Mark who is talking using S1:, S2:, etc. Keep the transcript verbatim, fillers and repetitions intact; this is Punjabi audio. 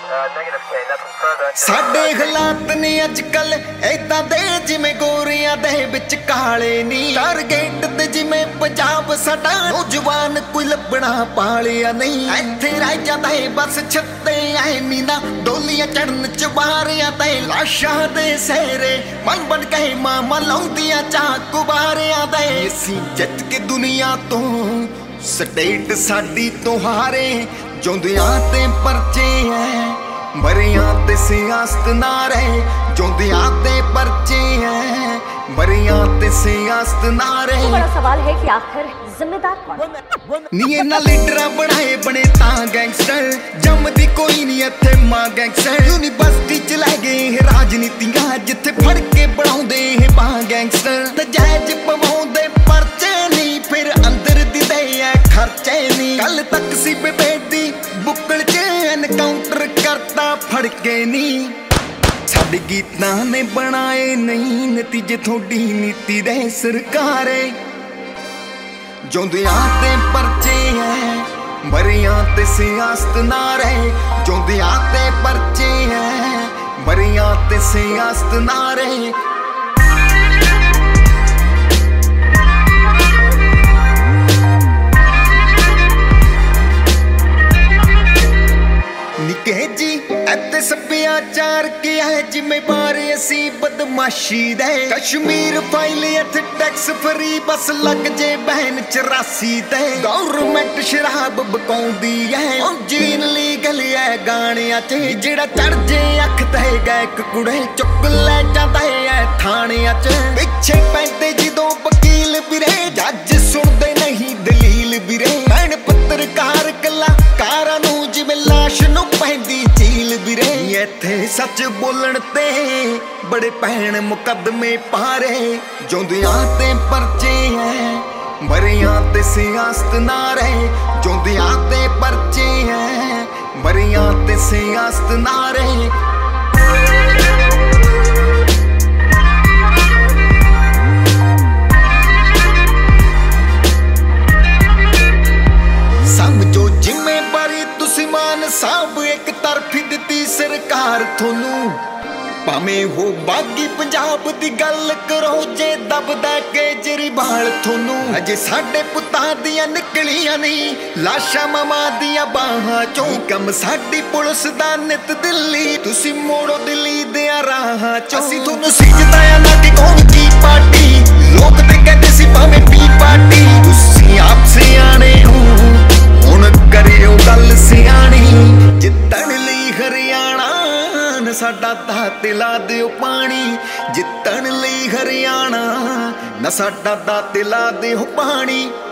S1: ਸਾਡੇ ਹਾਲਾਤ ਨੇ ਅੱਜ ਕੱਲ ਏਦਾਂ ਦੇ ਜਿਵੇਂ ਗੋਰਿਆਂ ਦੇ ਵਿੱਚ ਕਾਲੇ ਨੀ। ਟਾਰਗੇਟ ਤੇ ਜਿਵੇਂ ਪੰਜਾਬ ਸਾਡਾ ਨੌਜਵਾਨ ਕੋਈ ਲੱਭਣਾ ਪਾਲਿਆ ਨਹੀਂ। ਇੱਥੇ ਰਹਿ ਜਾਂਦਾ ਏ ਬਸ ਛੱਤੇ ਐ ਨੀ ਨਾ ਡੋਲੀਆਂ ਚੜਨ ਚਵਾਰਿਆਂ ਤੇ ਲਾਸ਼ਾਂ ਦੇ ਸਹਿਰੇ ਮਨ ਬਣ ਕੇ ਮਾਮਾ ਲਾਉਂਦੀਆਂ ਚਾਕੂ ਬਾਰਿਆਂ ਦੇ। ਅਸੀਂ ਜਿੱਤ ਕੇ ਦੁਨੀਆ ਤੋਂ ਸਟੇਟ ਸਾਡੀ ਤੋਂ ਹਾਰੇ ਜਿਉਂਦਿਆਂ ਤੇ ਪਰਚੇ ਐ ਮਰਿਆਂ ਤੇ ਸਿਆਸਤ ਨਾ ਰਹੇ। ਜਿਉਂਦਿਆਂ ਤੇ ਪਰਚੇ ਐ ਮਰਿਆਂ ਤੇ ਸਿਆਸਤ ਨਾ ਰਹੇ।
S2: बड़ा सवाल है कि आखिर जिम्मेदार कौन?
S1: ਨੀ ਇਹਨਾਂ ਲੀਡਰਾਂ ਬਣਾਏ ਬਣੇ ਤਾਂ ਗੈਂਗਸਟਰ ਜੰਮਦੀ ਕੋਈ ਨਹੀਂ ਇੱਥੇ ਮਾਂ ਗੈਂਗਸਟਰ। ਯੂਨੀਵਰਸਿਟੀ ਚ ਲੈ ਗਏ ਇਹ ਰਾਜਨੀਤੀਆਂ ਜਿੱਥੇ ਫੜ ਕੇ ਬਣਾਉਂਦੇ ਇਹ ਬਾਹ ਗੈਂਗਸਟਰ। ਨਜਾਇਜ਼ ਪਵਾਉਂਦੇ ਪਰਚੇ ਨਹੀਂ ਫਿਰ ਅੰਦਰ ਦਿੰਦੇ ਐ ਖਰਚੇ ਨਹੀਂ। ਕੱਲ ਤੱਕ ਸੀ ਬੇਬੇਦੀ ਬੁੱਕਲ ਚ ਐਨਕਾਊਂਟਰ ਕਰਤਾ ਫੜ ਕੇ ਨਹੀਂ। ਸਾਡੇ ਗੀਤਾਂ ਨੇ ਬਣਾਏ ਨਹੀਂ ਨਤੀਜੇ ਤੁਹਾਡੀ ਨੀਤੀ ਦੇ ਸਰਕਾਰੇ। ਜਿਉਂਦਿਆਂ ਤੇ ਪਰਚੇ ਐ ਮਰਿਆਂ ਤੇ ਸਿਆਸਤ ਨਾ ਰਹੇ। ਜਿਉਂਦਿਆਂ ਤੇ ਪਰਚੇ ਐ ਮਰਿਆਂ ਤੇ ਸਿਆਸਤ ਨਾ ਰਹੇ। ਨਿੱਕੇ ਜੀ ਇੱਥੇ ਸੱਭਿਆਚਾਰ ਕੀ ਹੈ ਜ਼ਿੰਮੇਵਾਰ ਅਸੀਂ ਬਦਮਾਸ਼ੀ ਦੇ। ਕਸ਼ਮੀਰ ਫਾਈਲ ਇੱਥੇ ਟੈਕਸ ਫਰੀ ਬਸ ਲੱਗ ਜੇ ਬਹਿਨ ਚੁਰਾਸੀ ਤੇ। ਗੌਰਮੈਂਟ ਸ਼ਰਾਬ ਬਕਾਉਂਦੀ ਐ ਜੀਨ ਲੀਗਲ ਐ ਗਾਣਿਆਂ ਚ। ਜਿਹੜਾ ਚੜ ਜੇ ਅੱਖ ਤੇ ਗਾਇਕ ਕੁੜੇ ਚੁੱਕ ਲੈ ਜਾਂਦਾ ਐ ਥਾਣਿਆਂ ਚ। ਪਿੱਛੇ ਪੈਂਦੇ ਜਦੋਂ ਵਕੀਲ ਵੀਰੇ ਜੱਜ ਸੁਣਦੇ ਨਹੀਂ ਦਲੀਲ ਵੀਰੇ। ਭੈਣ ਪੱਤਰਕਾਰ ਕਲਾਕਾਰਾਂ ਨੂੰ ਜਿਵੇਂ ਲਾਸ਼ ਨੂੰ ਪੈਂਦੀ ਝੀਲ ਵੀਰੇ। ਇੱਥੇ ਸੱਚ ਬੋਲਣ ਤੇ ਬੜੇ ਭੈਣ ਮੁਕੱਦਮੇ ਪਾਰੇ। ਜਿਉਂਦਿਆਂ ਤੇ ਪਰਚੇ ਐ ਮਰਿਆਂ ਤੇ ਸਿਆਸਤ ਨਾ ਰਹੇ। ਜਿਉਂਦਿਆਂ ਤੇ ਪਰਚੇ ਐ ਮਰਿਆਂ ਤੇ ਸਿਆਸਤ ਨਾ ਰਹੇ। ਸਮਝੋ ਜ਼ਿੰਮੇਵਾਰੀ ਤੁਸੀਂ ਮਾਨ ਸਾਹਿਬ ਇੱਕ ਤਰਫੀ ਦਿੱਤੀ ਸਰਕਾਰ ਤੁਹਾਨੂੰ। ਭਾਵੇਂ ਹੋ ਬਾਗੀ ਪੰਜਾਬ ਦੀ ਗੱਲ ਕਰੋ ਜੇ ਦਬਦਾ ਕੇਜਰੀਵਾਲ ਤੁਹਾਨੂੰ। ਅਜੇ ਸਾਡੇ ਪੁੱਤਾਂ ਦੀਆਂ ਨਿਕਲੀਆਂ ਨਹੀਂ ਲਾਸ਼ਾਂ ਮਾਵਾਂ ਦੀਆਂ ਬਾਹਾਂ ਚੋਂ। ਕੰਮ ਸਾਡੀ ਪੁਲਿਸ ਦਾ ਨਿਤ ਦਿੱਲੀ ਤੁਸੀਂ ਮੋੜੋ ਦਿੱਲੀ ਦੇ ਰਾਹਾਂ ਚੋਂ। ਅਸੀਂ ਤੁਹਾਨੂੰ ਸਿੱਝਦਾ ਆ ਨਾ ਕਿ ਕੌਣ ਕੀ ਪਾਰਟੀ ਲੋਕ ਤੇ ਕਹਿੰਦੇ ਸੀ ਭਾਵੇਂ ਪੀ ਪਾਰਟੀ। ਤੁਸੀਂ ਆਪ ਸਿਆਣੇ ਹੋ ਹੁਣ ਕਰਿਓ ਗੱਲ ਸਿਆਣੀ। ਜਿੱਤਣ ਲਈ ਹਰਿਆਣਾ ਨਾ ਸਾਡਾ ਦਾ ਤਿਲਾ ਦਿਓ ਪਾਣੀ। ਜਿੱਤਣ ਲਈ ਹਰਿਆਣਾ ਨਾ ਸਾਡਾ ਦਾ ਤਿਲਾ ਦਿਓ ਪਾਣੀ।